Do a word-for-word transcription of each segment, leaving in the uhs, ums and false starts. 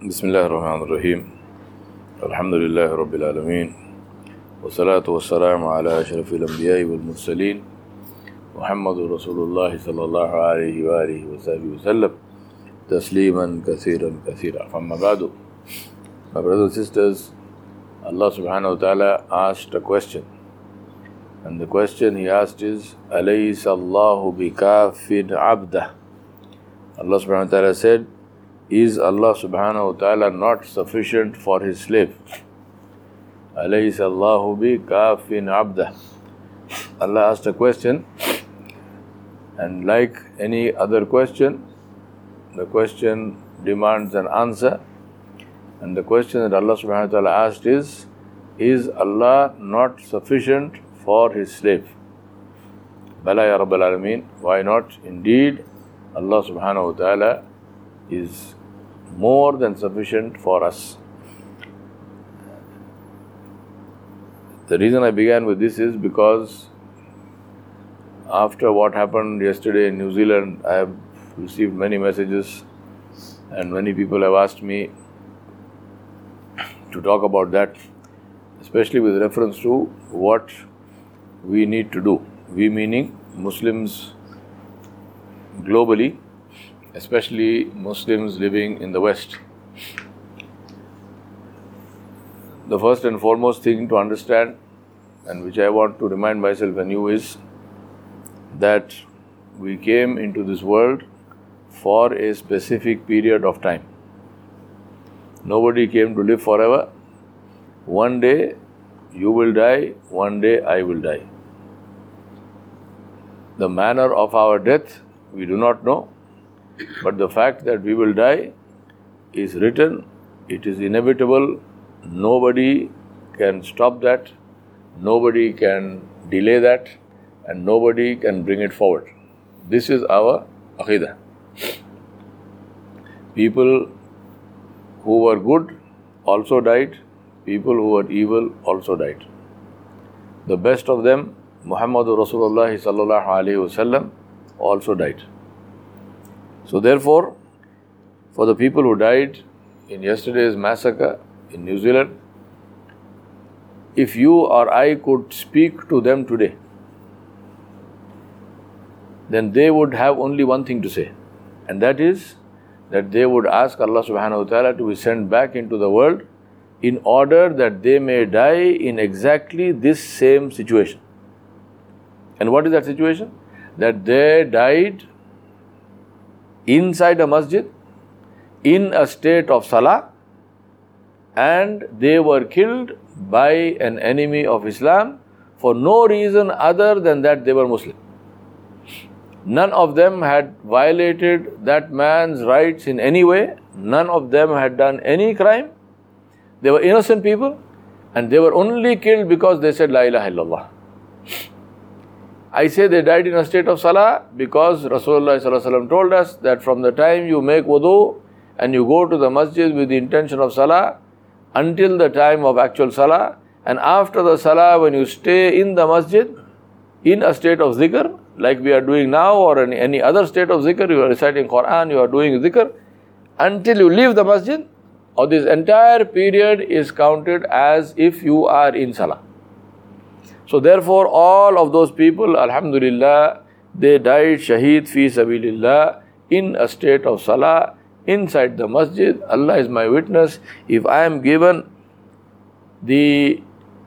بسم الله الرحمن الرحيم الحمد لله رب العالمين والصلاة والسلام على أشرف الأنبياء والمرسلين محمد رسول الله صلى الله عليه وآله وصحبه وسلم تسليما كثيرا كثيرا. فما بعد, my brothers and sisters, Allah subhanahu wa ta'ala asked a question, and the question He asked is أَلَيْسَ اللَّهُ بِكَافٍ عَبْدَهُ. Allah subhanahu wa ta'ala said, is Allah subhanahu wa ta'ala not sufficient for His slave? أَلَيْسَ اللَّهُ بِكَافٍ عَبْدَهُ. Allah asked a question, and like any other question, the question demands an answer. And the question that Allah subhanahu wa ta'ala asked is, is Allah not sufficient for His slave? Bala ya Rabbal Alameen, why not? Indeed, Allah subhanahu wa ta'ala is more than sufficient for us. The reason I began with this is because after what happened yesterday in New Zealand, I have received many messages and many people have asked me to talk about that, especially with reference to what we need to do. We meaning Muslims globally, especially Muslims living in the West. The first and foremost thing to understand, and which I want to remind myself and you, is that we came into this world for a specific period of time. Nobody came to live forever. One day you will die, one day I will die. The manner of our death we do not know, but the fact that we will die is written, it is inevitable. Nobody can stop that, nobody can delay that, and nobody can bring it forward. This is our aqidah. People who were good also died, people who were evil also died. The best of them, Muhammadur Rasulullah sallallahu alaihi wasallam, also died. So therefore, for the people who died in yesterday's massacre in New Zealand, if you or I could speak to them today, then they would have only one thing to say, and that is that they would ask Allah subhanahu wa ta'ala to be sent back into the world in order that they may die in exactly this same situation. And what is that situation? That they died inside a masjid, in a state of salah, and they were killed by an enemy of Islam for no reason other than that they were Muslim. None of them had violated that man's rights in any way. None of them had done any crime. They were innocent people, and they were only killed because they said La ilaha illallah. I say they died in a state of salah because Rasulullah sallallahu alaihi wasallam told us that from the time you make wudu and you go to the masjid with the intention of salah until the time of actual salah, and after the salah when you stay in the masjid in a state of zikr like we are doing now, or in any other state of zikr, you are reciting Quran, you are doing zikr, until you leave the masjid, or this entire period is counted as if you are in salah. So therefore, all of those people, alhamdulillah, they died shaheed fi sabilillah in a state of salah inside the masjid. Allah is my witness. If I am given the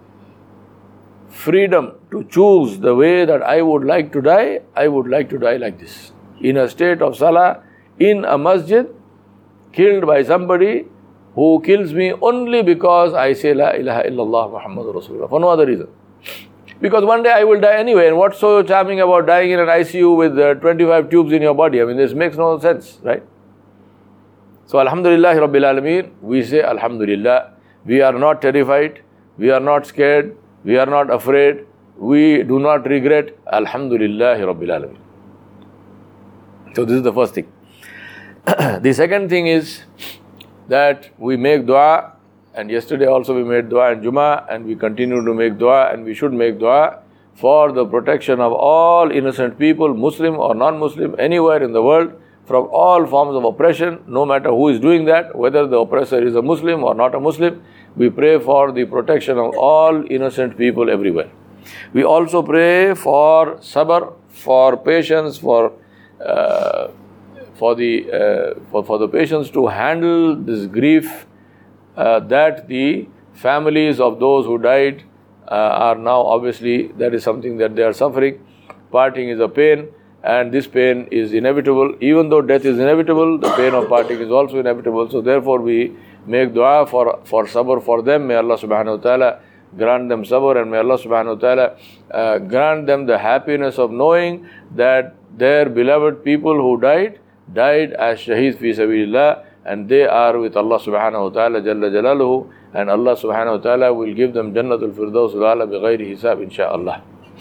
freedom to choose the way that I would like to die, I would like to die like this, in a state of salah, in a masjid, killed by somebody who kills me only because I say La ilaha illallah Muhammadur Rasulullah, for no other reason. Because one day I will die anyway, and what's so charming about dying in an I C U with uh, twenty-five tubes in your body? I mean, this makes no sense, right? So Alhamdulillah Rabbil Alameen, we say Alhamdulillah. We are not terrified, we are not scared, we are not afraid, we do not regret. Alhamdulillah Rabbil Alameen. So this is the first thing. The second thing is that we make dua, and yesterday also we made dua in Jummah, and we continue to make dua, and we should make dua for the protection of all innocent people, Muslim or non-Muslim, anywhere in the world, from all forms of oppression, no matter who is doing that, whether the oppressor is a Muslim or not a Muslim. We pray for the protection of all innocent people everywhere. We also pray for sabr, for patience, for uh, for the uh, for, for the patience to handle this grief uh, that the families of those who died uh, are now, obviously, that is something that they are suffering. Parting is a pain, and this pain is inevitable. Even though death is inevitable, the pain of parting is also inevitable. So therefore we make dua for, for sabr for them. May Allah subhanahu wa ta'ala grant them sabr, and may Allah subhanahu wa ta'ala uh, grant them the happiness of knowing that their beloved people who died, died as shaheed fi sabilillah, and they are with Allah subhanahu wa ta'ala jalla jalaluhu, and Allah subhanahu wa ta'ala will give them Jannatul Firdaus al-A'la bighayri hisab, insha'Allah.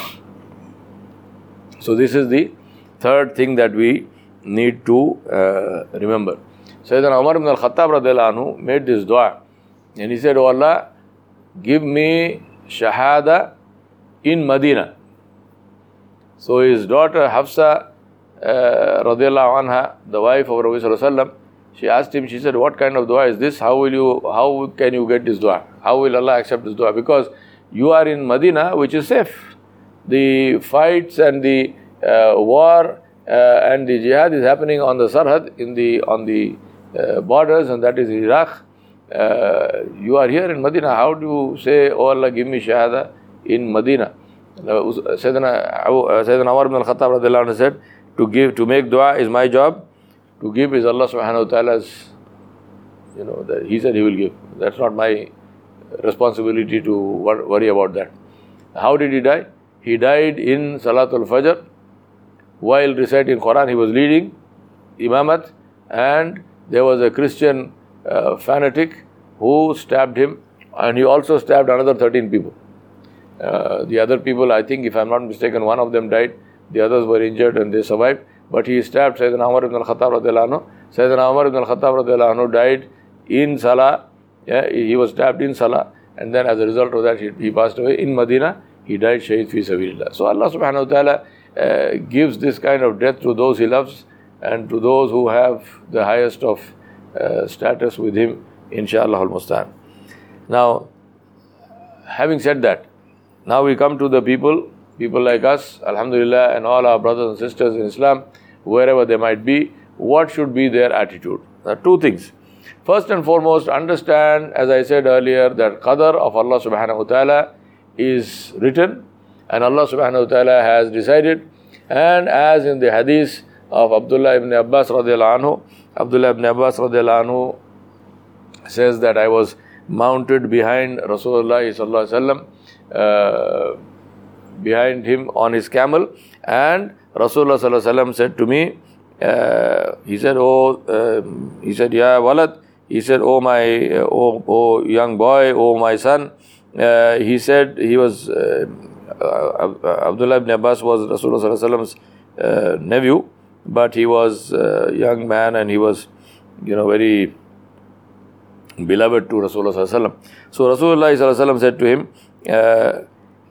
So this is the third thing that we need to uh, remember. Sayyidina Umar ibn al-Khattab radhiyallahu anhu made this dua, and he said, "Oh Allah, give me shahada in Medina." So his daughter Hafsa uh, radhiyallahu anha, the wife of Rasul sallallahu alaihi wasallam, she asked him, she said, "What kind of dua is this? How will you, how can you get this dua? How will Allah accept this dua? Because you are in Medina, which is safe. The fights and the uh, war uh, and the jihad is happening on the Sarhad, in the on the uh, borders, and that is Iraq. Uh, you are here in Medina. How do you say, 'Oh Allah, give me shahada in Medina'?" Uh, Sayyidina, uh, Sayyidina Umar ibn al-Khattab radhiyallahu anhu said, to give, to make dua is my job. To give is Allah subhanahu wa ta'ala's, you know, that He said He will give. That's not my responsibility to worry about that. How did he die? He died in Salatul Fajr. While reciting Quran, he was leading Imamat, and there was a Christian uh, fanatic who stabbed him, and he also stabbed another thirteen people. Uh, the other people, I think, if I'm not mistaken, one of them died, the others were injured and they survived. But he stabbed Sayyidina Umar ibn al-Khattab radhiyallahu anhu. Sayyidina Umar ibn al-Khattab radhiyallahu anhu died in Salah. Yeah, he was stabbed in Salah, and then as a result of that, he, he passed away in Medina. He died shaheed fi sabilillah. So Allah subhanahu wa ta'ala uh, gives this kind of death to those He loves and to those who have the highest of uh, status with Him, inshallah al-Mustan. Now, having said that, now we come to the people, people like us, alhamdulillah, and all our brothers and sisters in Islam, wherever they might be. What should be their attitude? There are two things. First and foremost, understand, as I said earlier, that qadar of Allah subhanahu wa ta'ala is written, and Allah subhanahu wa ta'ala has decided. And as in the hadith of Abdullah ibn Abbas radiallahu anhu, Abdullah ibn Abbas radiallahu anhu says that I was mounted behind Rasulullah sallallahu alaihi wasallam, uh, behind him on his camel, and Rasulullah sallallahu alaihi wasallam said to me, uh, he said, oh, uh, he said, Ya walad, he said, oh my, uh, oh, oh young boy, oh my son. Uh, he said, he was, uh, uh, Abdullah ibn Abbas was Rasulullah sallallahu alaihi wasallam's uh, nephew, but he was a young man and he was, you know, very beloved to Rasulullah sallallahu alaihi wasallam. So Rasulullah sallallahu alaihi wasallam said to him, uh,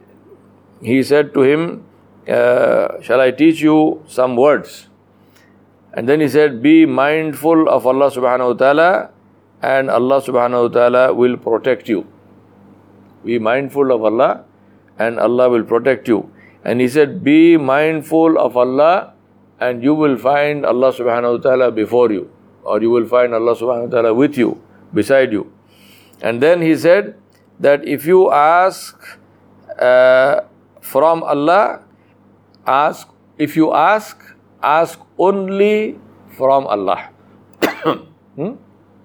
he said to him, uh, shall I teach you some words? And then he said, be mindful of Allah subhanahu wa ta'ala, and Allah subhanahu wa ta'ala will protect you. Be mindful of Allah, and Allah will protect you. And he said, be mindful of Allah, and you will find Allah subhanahu wa ta'ala before you, or you will find Allah subhanahu wa ta'ala with you, beside you. And then he said that if you ask uh, from Allah, ask, if you ask, ask only from Allah. hmm?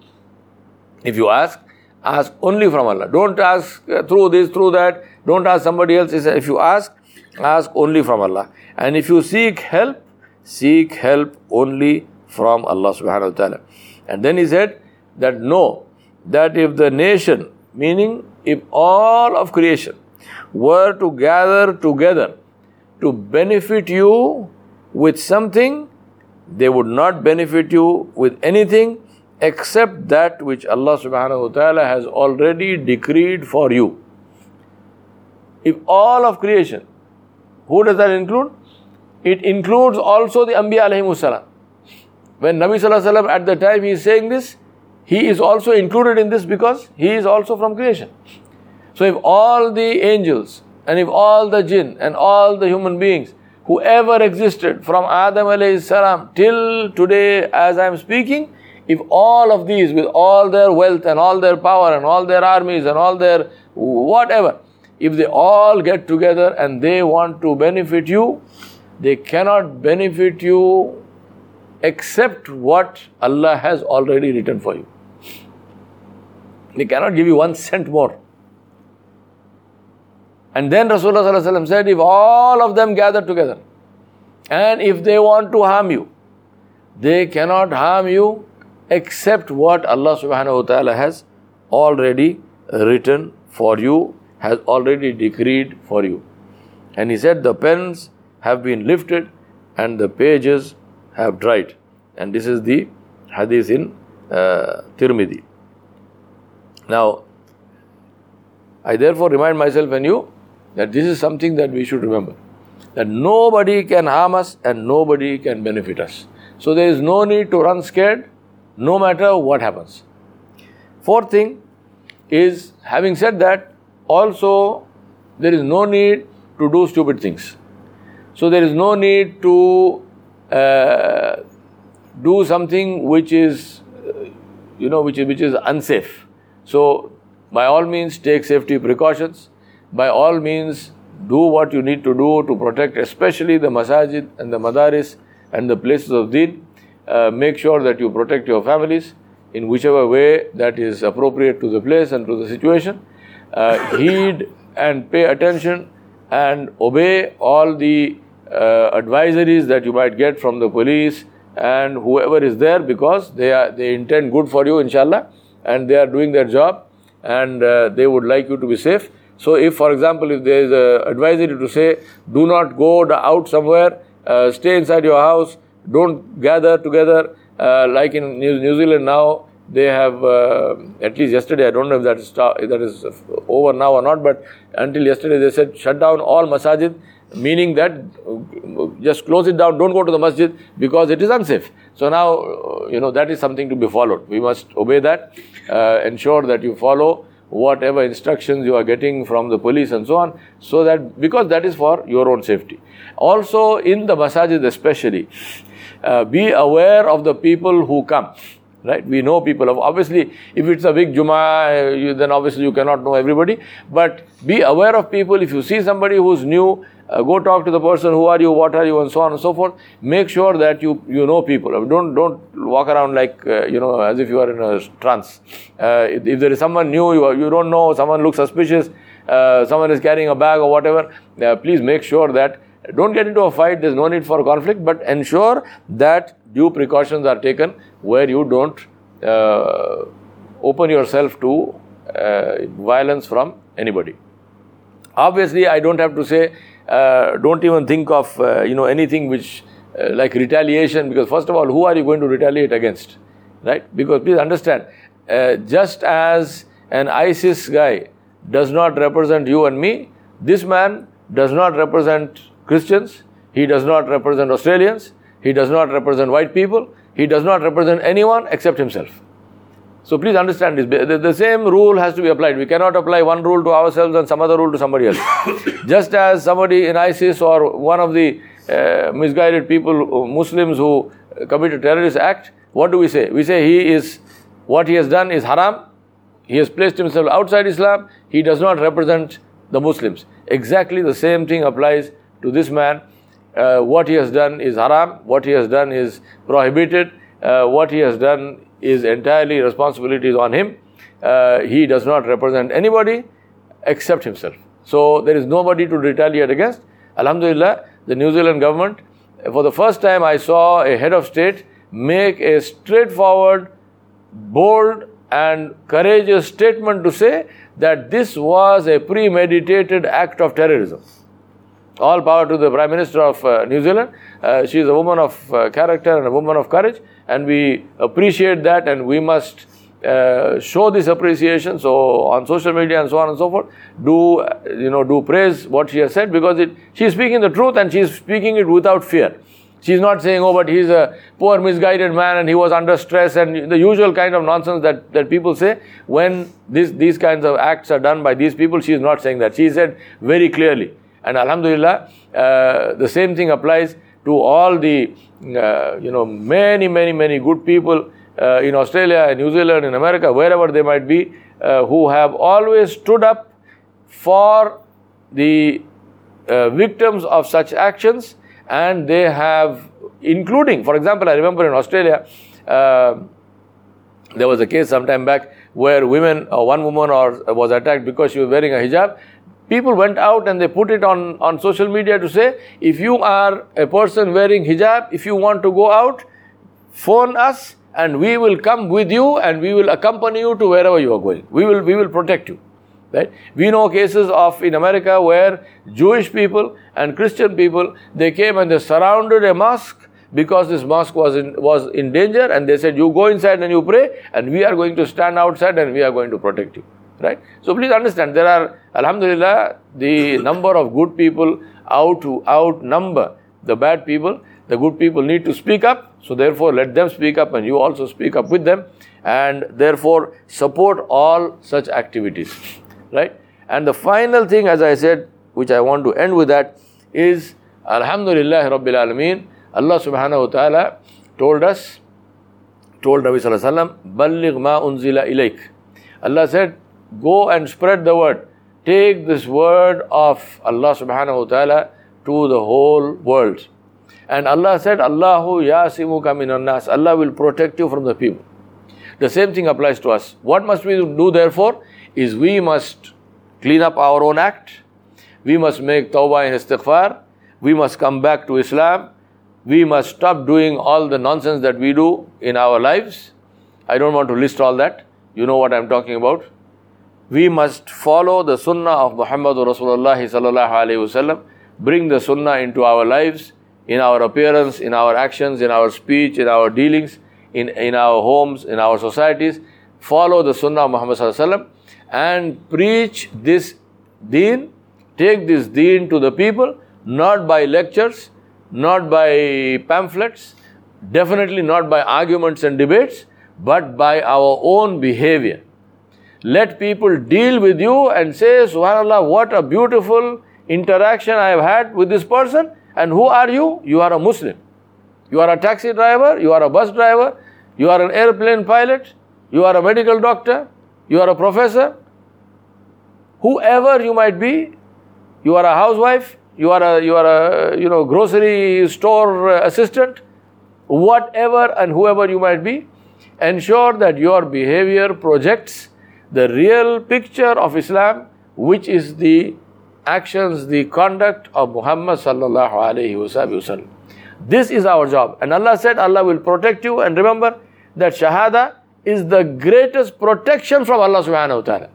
If you ask, ask only from Allah. Don't ask uh, through this, through that. Don't ask somebody else. He said, if you ask, ask only from Allah. And if you seek help, seek help only from Allah subhanahu wa ta'ala. And then he said that know that if the nation, meaning if all of creation were to gather together to benefit you with something, they would not benefit you with anything except that which Allah subhanahu wa ta'ala has already decreed for you. If all of creation, who does that include? It includes also the Anbiya alayhimus salam. when Nabi Sallallahu Alaihi Wasallam at the time he is saying this, he is also included in this because he is also from creation. So if all the angels and if all the jinn and all the human beings, whoever existed from Adam alayhi salam till today as I am speaking, if all of these with all their wealth and all their power and all their armies and all their whatever, if they all get together and they want to benefit you, they cannot benefit you except what Allah has already written for you. They cannot give you one cent more. And then Rasulullah Sallallahu Alaihi Wasallam said, if all of them gather together and if they want to harm you, they cannot harm you except what Allah Subhanahu wa Ta'ala has already written for you, has already decreed for you. And he said, the pens have been lifted and the pages have dried. And this is the hadith in uh, Tirmidhi. Now, I therefore remind myself and you that this is something that we should remember. That nobody can harm us and nobody can benefit us. So there is no need to run scared no matter what happens. Fourth thing is, having said that, also there is no need to do stupid things. So there is no need to uh, do something which is, uh, you know, which is, which is unsafe. So by all means take safety precautions. By all means do what you need to do to protect especially the masajid and the madaris and the places of deen. Uh, make sure that you protect your families in whichever way that is appropriate to the place and to the situation. Uh, heed and pay attention and obey all the uh, advisories that you might get from the police and whoever is there, because they are they intend good for you, inshallah, and they are doing their job and uh, they would like you to be safe. So if, for example, if there is an advisory to say, do not go out somewhere, uh, stay inside your house, don't gather together, uh, like in New, New Zealand now, they have, uh, at least yesterday, I don't know if that is, that is over now or not, but until yesterday they said, shut down all masajid, meaning that just close it down, don't go to the masjid because it is unsafe. So now, you know, that is something to be followed. We must obey that, uh, ensure that you follow whatever instructions you are getting from the police and so on, so that, because that is for your own safety. Also in the masajid especially, uh, be aware of the people who come. Right? We know people. Of, obviously, if it's a big Jummah, you, then obviously you cannot know everybody. But be aware of people. If you see somebody who's new, uh, go talk to the person. Who are you? What are you? And so on and so forth. Make sure that you you know people. Don't don't walk around like uh, you know as if you are in a trance. Uh, if, if there is someone new you you don't know, someone looks suspicious, uh, someone is carrying a bag or whatever. Uh, please make sure that don't get into a fight. There's no need for conflict, but ensure that due precautions are taken where you don't uh, open yourself to uh, violence from anybody. Obviously, I don't have to say, uh, don't even think of uh, you know anything which uh, like retaliation, because first of all, who are you going to retaliate against, right? Because please understand, uh, just as an ISIS guy does not represent you and me, this man does not represent Christians, he does not represent Australians, he does not represent white people, he does not represent anyone except himself. So please understand this. The, the same rule has to be applied. We cannot apply one rule to ourselves and some other rule to somebody else. Just as somebody in ISIS or one of the uh, misguided people, Muslims who commit a terrorist act, what do we say? We say he is, what he has done is haram, he has placed himself outside Islam, he does not represent the Muslims. Exactly the same thing applies to this man. Uh, what he has done is haram, what he has done is prohibited, uh, what he has done is entirely responsibilities on him. Uh, he does not represent anybody except himself. So there is nobody to retaliate against. Alhamdulillah, the New Zealand government, for the first time I saw a head of state make a straightforward, bold and courageous statement to say that this was a premeditated act of terrorism. All power to the Prime Minister of uh, New Zealand. Uh, she is a woman of uh, character and a woman of courage, and we appreciate that, and we must uh, show this appreciation. So on social media and so on and so forth, do uh, you know do praise what she has said, because it she is speaking the truth and she is speaking it without fear. She's not saying, oh, but he's a poor, misguided man and he was under stress, and the usual kind of nonsense that, that people say when this, these kinds of acts are done by these people. She is not saying that. She said very clearly. And alhamdulillah, uh, the same thing applies to all the, uh, you know, many, many, many good people uh, in Australia, in New Zealand, in America, wherever they might be, uh, who have always stood up for the uh, victims of such actions. And they have, including, for example, I remember in Australia, uh, there was a case some time back where women, or one woman or was attacked because she was wearing a hijab. People went out and they put it on, on social media to say, if you are a person wearing hijab, if you want to go out, phone us and we will come with you and we will accompany you to wherever you are going. We will, we will protect you. Right? We know cases of in America where Jewish people and Christian people, they came and they surrounded a mosque because this mosque was in, was in danger, and they said, you go inside and you pray, and we are going to stand outside and we are going to protect you. Right? So please understand, there are, alhamdulillah, the number of good people out to outnumber the bad people. The good people need to speak up, so therefore let them speak up and you also speak up with them, and therefore support all such activities. Right? And the final thing, as I said, which I want to end with that, is Alhamdulillah Rabbil Alameen. Allah subhanahu wa ta'ala told us, told Nabi sallallahu alayhi wa sallam, Balligh ma unzila ilayk. Allah said, go and spread the word. Take this word of Allah subhanahu wa ta'ala to the whole world. And Allah said, Allahu yasimuka minan nas. Allah will protect you from the people. The same thing applies to us. What must we do therefore? Is we must clean up our own act, we must make tawbah and istighfar, we must come back to Islam, we must stop doing all the nonsense that we do in our lives. I don't want to list all that, you know what I'm talking about. We must follow the sunnah of Muhammadur Rasulullah sallallahu alayhi wasallam, bring the sunnah into our lives, in our appearance, in our actions, in our speech, in our dealings, in, in our homes, in our societies. Follow the sunnah of Muhammad sallallahu alayhi wasallam and preach this deen, take this deen to the people, not by lectures, not by pamphlets, definitely not by arguments and debates, but by our own behavior. Let people deal with you and say, subhanallah, what a beautiful interaction I have had with this person. And who are you? You are a Muslim. You are a taxi driver, you are a bus driver, you are an airplane pilot, you are a medical doctor, you are a professor, whoever you might be, you are a housewife, you are a, you are a you know, grocery store assistant, whatever and whoever you might be, ensure that your behavior projects the real picture of Islam, which is the actions, the conduct of Muhammad sallallahu alayhi wasallam. This is our job. And Allah said, Allah will protect you. And remember that Shahada is the greatest protection from Allah subhanahu wa ta'ala.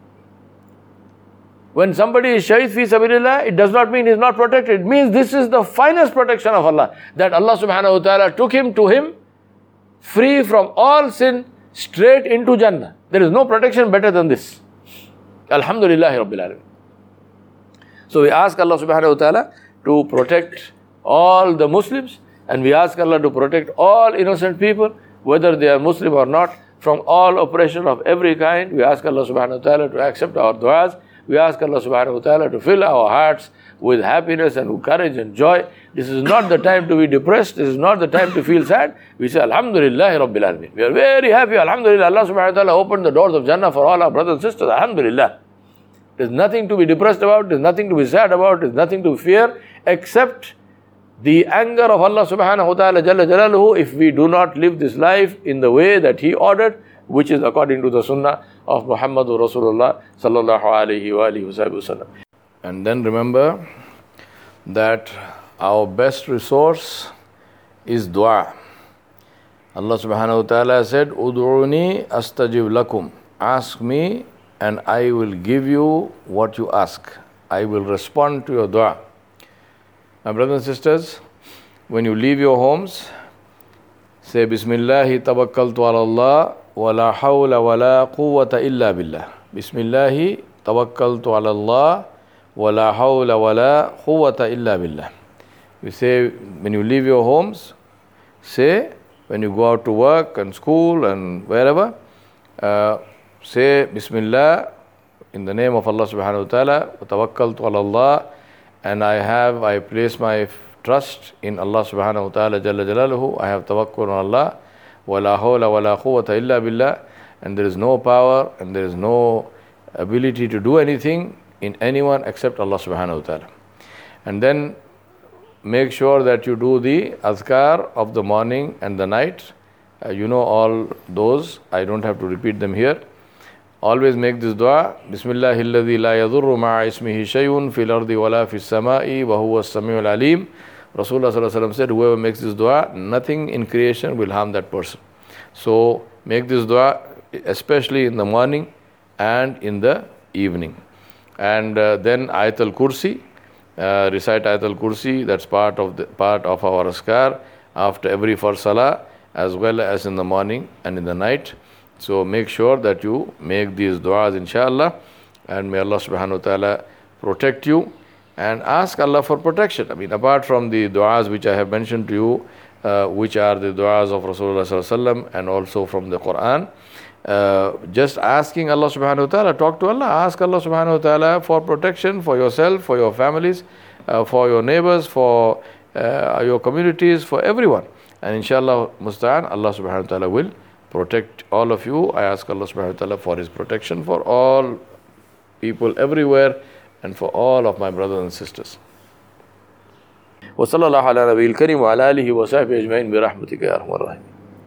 When somebody is shaheed fi sabilillah, it does not mean he is not protected. It means this is the finest protection of Allah. That Allah subhanahu wa ta'ala took him to him, free from all sin, straight into Jannah. There is no protection better than this. Alhamdulillah Rabbil Alameen. So we ask Allah subhanahu wa ta'ala to protect all the Muslims, and we ask Allah to protect all innocent people, whether they are Muslim or not, from all oppression of every kind. We ask Allah subhanahu wa ta'ala to accept our du'as. We ask Allah subhanahu wa ta'ala to fill our hearts with happiness and with courage and joy. This is not the time to be depressed. This is not the time to feel sad. We say, Alhamdulillah Rabbil Alameen. We are very happy. Alhamdulillah. Allah subhanahu wa ta'ala opened the doors of Jannah for all our brothers and sisters. Alhamdulillah. There's nothing to be depressed about. There's nothing to be sad about. There's nothing to fear except the anger of Allah subhanahu wa ta'ala jalla jalaluhu if we do not live this life in the way that He ordered, which is according to the sunnah of Muhammadur Rasulullah sallallahu alayhi wa alihi wa sallam. And then remember that our best resource is dua. Allah subhanahu wa ta'ala said, Ud'uni astajib lakum. Ask me and I will give you what you ask. I will respond to your dua. My brothers and sisters, when you leave your homes, say Bismillahi tawakkaltu ala Allah wa la hawla wa la quwwata illa billah. Bismillahi tawakkaltu ala Allah wa la hawla wa la quwwata illa billah. We say, when you leave your homes, say, when you go out to work and school and wherever, uh, say, Bismillah, in the name of Allah subhanahu wa ta'ala, وَتَوَكَّلْتُ عَلَى اللَّهِ, and I have, I place my trust in Allah subhanahu wa ta'ala, Jalla Jalaluhu, I have tawakkul on Allah, وَلَا حَوْلَ وَلَا قُوَّةَ إِلَّا بِاللَّهِ, and there is no power and there is no ability to do anything in anyone except Allah subhanahu wa ta'ala. And then make sure that you do the azkar of the morning and the night. Uh, you know all those, I don't have to repeat them here. Always make this dua, Bismillahilladhi la yadurru ma'a ismihi shayun fil ardi wala fis sama'i wa huwa as-sami'ul alim. Rasulullah sallallahu alaihi wasallam said, whoever makes this dua, nothing in creation will harm that person. So make this dua especially in the morning and in the evening. And uh, then Ayatul Kursi, uh, recite Ayatul Kursi, that's part of the part of our azkar after every first salah, as well as in the morning and in the night. So make sure that you make these du'as, inshallah, and may Allah subhanahu wa ta'ala protect you, and ask Allah for protection. I mean, apart from the du'as which I have mentioned to you, uh, which are the du'as of Rasulullah sallallahu alaihi wasallam and also from the Quran, uh, just asking Allah subhanahu wa ta'ala, talk to Allah, ask Allah subhanahu wa ta'ala for protection for yourself, for your families, uh, for your neighbors, for uh, your communities, for everyone. And inshallah, musta'an, Allah subhanahu wa ta'ala will protect all of you. I ask Allah subhanahu wa ta'ala for His protection for all people everywhere and for all of my brothers and sisters. وصلى الله على نبي الكريم وعلى آله وصحبه أجمعين برحمتك يا أرحم الراحمين.